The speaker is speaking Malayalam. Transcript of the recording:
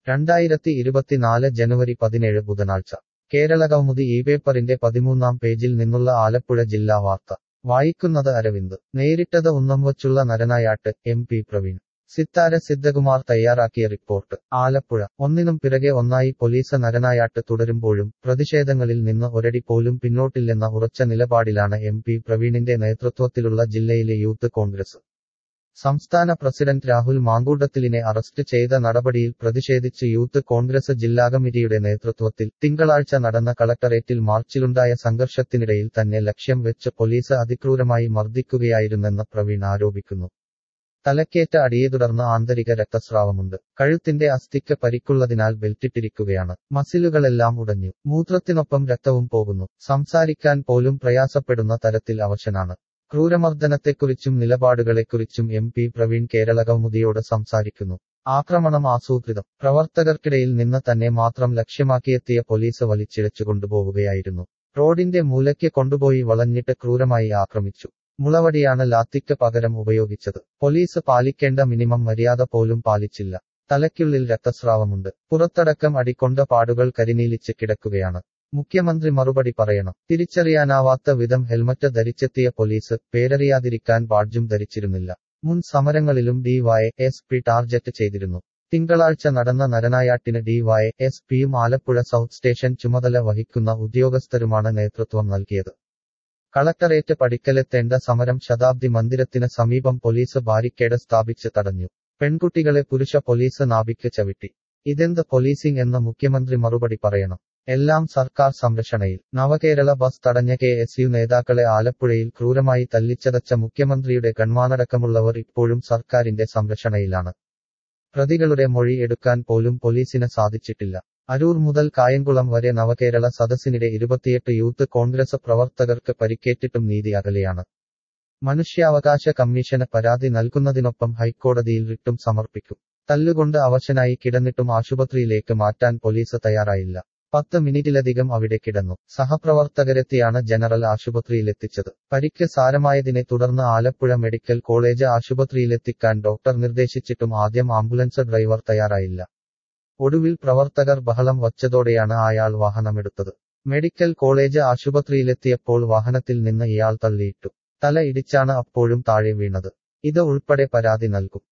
2024 ജനുവരി 17 ബുധനാഴ്ച കേരളകൗമുദി ഈ പേപ്പറിന്റെ 13-ാം പേജിൽ നിന്നുള്ള ആലപ്പുഴ ജില്ലാ വാർത്ത വായിക്കുന്നത് അരവിന്ദ്. നേരിട്ടത് ഉന്നംവച്ചുള്ള നരനായാട്ട്, MP പ്രവീൺ. സിത്താര സിദ്ധകുമാർ തയ്യാറാക്കിയ റിപ്പോർട്ട്. ആലപ്പുഴ. ഒന്നിനും പിറകെ ഒന്നായി പോലീസ് നരനായാട്ട് തുടരുമ്പോഴും പ്രതിഷേധങ്ങളിൽ നിന്ന് ഒരടി പോലും പിന്നോട്ടില്ലെന്ന ഉറച്ച നിലപാടിലാണ് MP പ്രവീണിന്റെ നേതൃത്വത്തിലുള്ള ജില്ലയിലെ യൂത്ത് കോൺഗ്രസ്. സംസ്ഥാന പ്രസിഡന്റ് രാഹുൽ മാങ്കൂട്ടത്തിലിനെ അറസ്റ്റ് ചെയ്ത നടപടിയിൽ പ്രതിഷേധിച്ച് യൂത്ത് കോൺഗ്രസ് ജില്ലാ കമ്മിറ്റിയുടെ നേതൃത്വത്തിൽ തിങ്കളാഴ്ച നടന്ന കളക്ടറേറ്റിൽ മാർച്ചിലുണ്ടായ സംഘർഷത്തിനിടയിൽ തന്നെ ലക്ഷ്യം വെച്ച് പോലീസ് അതിക്രൂരമായി മർദ്ദിക്കുകയായിരുന്നെന്ന് പ്രവീൺ ആരോപിക്കുന്നു. തലക്കേറ്റ അടിയെ തുടർന്ന് ആന്തരിക രക്തസ്രാവമുണ്ട്. കഴുത്തിന്റെ അസ്ഥിക്ക് പരിക്കുള്ളതിനാൽ ബെൽറ്റിട്ടിരിക്കുകയാണ്. മസിലുകളെല്ലാം ഉടഞ്ഞു. മൂത്രത്തിനൊപ്പം രക്തവും പോകുന്നു. സംസാരിക്കാൻ പോലും പ്രയാസപ്പെടുന്ന തരത്തിൽ അവശനാണ്. ക്രൂരമർദ്ദനത്തെക്കുറിച്ചും നിലപാടുകളെക്കുറിച്ചും MP പ്രവീൺ കേരളകൗമുദിയോട് സംസാരിക്കുന്നു. ആക്രമണം ആസൂത്രിതം. പ്രവർത്തകർക്കിടയിൽ നിന്ന് തന്നെ മാത്രം ലക്ഷ്യമാക്കിയെത്തിയ പോലീസ് വലിച്ചിഴച്ചു കൊണ്ടുപോവുകയായിരുന്നു. റോഡിന്റെ മൂലയ്ക്ക് കൊണ്ടുപോയി വളഞ്ഞിട്ട് ക്രൂരമായി ആക്രമിച്ചു. മുളവടിയാണ് ലാത്തിക്ക് പകരം ഉപയോഗിച്ചത്. പോലീസ് പാലിക്കേണ്ട മിനിമം മര്യാദ പോലും പാലിച്ചില്ല. തലയ്ക്കുള്ളിൽ രക്തസ്രാവമുണ്ട്. പുറത്തടക്കം അടിക്കൊണ്ട പാടുകൾ കരിനീലിച്ച് കിടക്കുകയാണ്. മുഖ്യമന്ത്രി മറുപടി പറയണം. തിരിച്ചറിയാനാവാത്ത വിധം ഹെൽമറ്റ് ധരിച്ചെത്തിയ പോലീസ് പേരറിയാതിരിക്കാൻ ബാഡ്ജും ധരിച്ചിരുന്നില്ല. മുൻ സമരങ്ങളിലും DYSP ടാർജറ്റ് ചെയ്തിരുന്നു. തിങ്കളാഴ്ച നടന്ന നരനായാട്ടിന് DYSPയും ആലപ്പുഴ സൗത്ത് സ്റ്റേഷൻ ചുമതല വഹിക്കുന്ന ഉദ്യോഗസ്ഥരുമാണ് നേതൃത്വം നൽകിയത്. കളക്ടറേറ്റ് പടിക്കലെത്തേണ്ട സമരം ശതാബ്ദി മന്ദിരത്തിന് സമീപം പോലീസ് ബാരിക്കേഡ് സ്ഥാപിച്ച് തടഞ്ഞു. പെൺകുട്ടികളെ പുരുഷ പോലീസ് നാഭിക്ക് ചവിട്ടി. ഇതെന്ത് പോലീസിംഗ് എന്ന് മുഖ്യമന്ത്രി മറുപടി പറയണം. എല്ലാം സർക്കാർ സംരക്ഷണയിൽ. നവകേരള ബസ് തടഞ്ഞ KSU നേതാക്കളെ ആലപ്പുഴയിൽ ക്രൂരമായി തല്ലിച്ചതച്ച മുഖ്യമന്ത്രിയുടെ ഗൺമാനടക്കമുള്ളവർ ഇപ്പോഴും സർക്കാരിന്റെ സംരക്ഷണയിലാണ്. പ്രതികളുടെ മൊഴി എടുക്കാൻ പോലും പോലീസിന് സാധിച്ചിട്ടില്ല. അരൂർ മുതൽ കായംകുളം വരെ നവകേരള സദസ്സിനിടെ 28 യൂത്ത് കോൺഗ്രസ് പ്രവർത്തകർക്ക് പരിക്കേറ്റിട്ടും നീതി അകലെയാണ്. മനുഷ്യാവകാശ കമ്മീഷന് പരാതി നൽകുന്നതിനൊപ്പം ഹൈക്കോടതിയിൽ റിട്ടും സമർപ്പിക്കും. തല്ലുകൊണ്ട് അവശനായി കിടന്നിട്ടും ആശുപത്രിയിലേക്ക് മാറ്റാൻ പോലീസ് തയ്യാറായില്ല. 10 മിനിറ്റിലധികം അവിടെ കിടന്നു. സഹപ്രവർത്തകരെത്തിയാണ് ജനറൽ ആശുപത്രിയിലെത്തിച്ചത്. പരിക്ക് സാരമായതിനെ തുടർന്ന് ആലപ്പുഴ മെഡിക്കൽ കോളേജ് ആശുപത്രിയിലെത്തിക്കാൻ ഡോക്ടർ നിർദ്ദേശിച്ചിട്ടും ആദ്യം ആംബുലൻസ് ഡ്രൈവർ തയ്യാറായില്ല. ഒടുവിൽ പ്രവർത്തകർ ബഹളം വച്ചതോടെയാണ് അയാൾ വാഹനമെടുത്തത്. മെഡിക്കൽ കോളേജ് ആശുപത്രിയിലെത്തിയപ്പോൾ വാഹനത്തിൽ നിന്ന് ഇയാൾ തള്ളിയിട്ടു. തല ഇടിച്ചാണ് അപ്പോഴും താഴെ വീണത്. ഇത് ഉൾപ്പെടെ പരാതി നൽകും.